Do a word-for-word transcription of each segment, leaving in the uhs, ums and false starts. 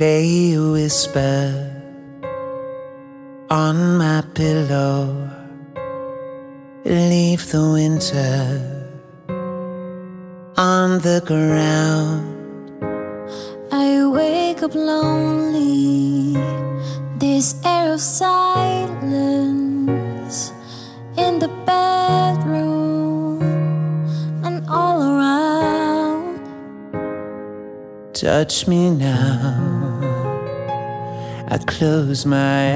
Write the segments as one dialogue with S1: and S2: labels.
S1: Lay a whisper on my pillow. Leave the winter on the ground.
S2: I wake up lonely, this air of silence in the bedroom and all around.
S1: Touch me now, I close my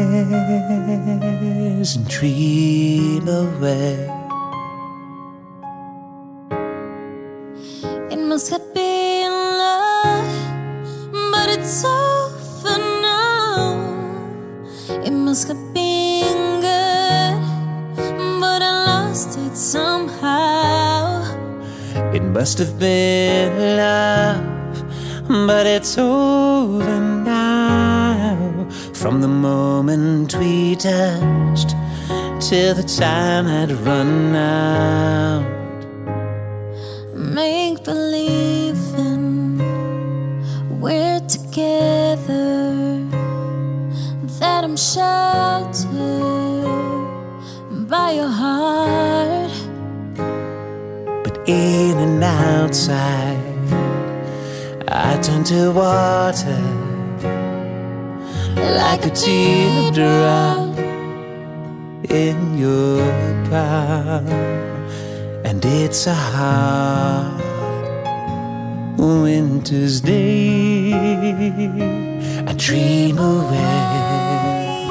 S1: eyes and dream away.
S2: It must have been love, but it's over now. It must have been good, but I lost it somehow.
S1: It must have been love, but it's over now. From the moment we touched till the time had run out.
S2: Make believing we're together, that I'm sheltered by your heart.
S1: But in and outside, I turn to water, like a teardrop in your palm. And it's a hard winter's day, I dream away.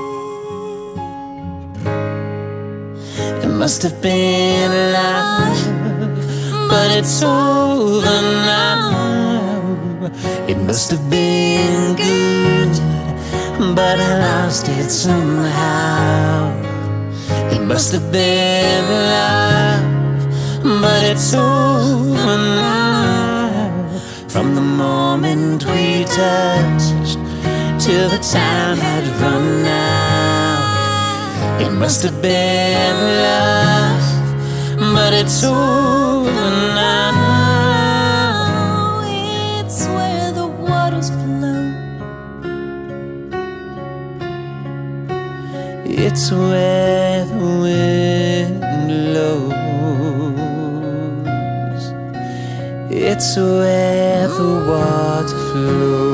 S1: It must have been love, but it's over now. It must have been good, but I lost it somehow. It must have been love, but it's over now. From the moment we touched till the time had run out. It must have been love, but it's over now.
S2: It's where the waters flow.
S1: It's where the wind blows. It's where the water flows.